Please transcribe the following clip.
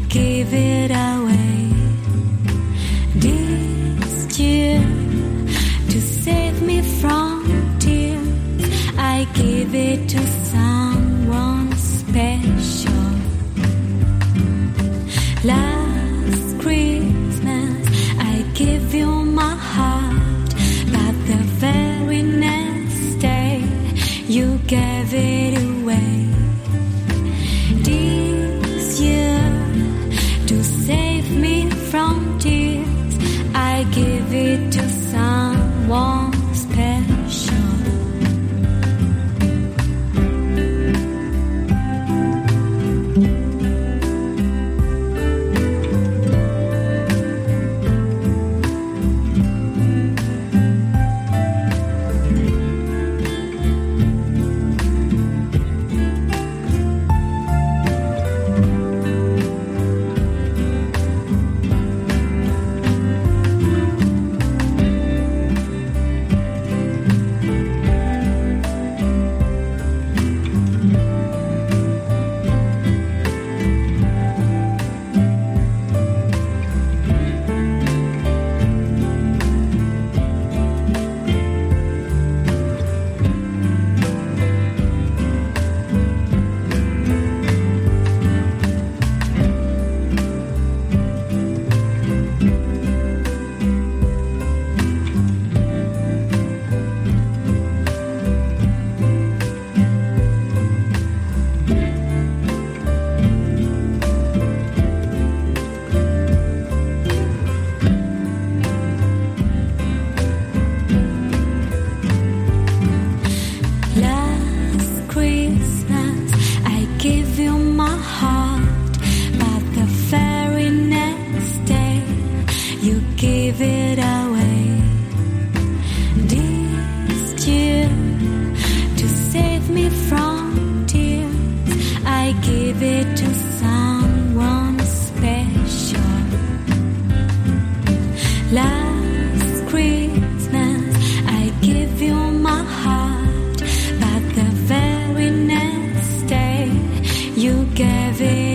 give it away this year to save me from tears. I give it to someone special. Last Christmas I give you my heart, but the very next day you gave it away. This year to save me from tears, I give it to someone special. Give it away this year to save me from tears. I give it to someone special. Last Christmas I give you my heart, but the very next day you gave it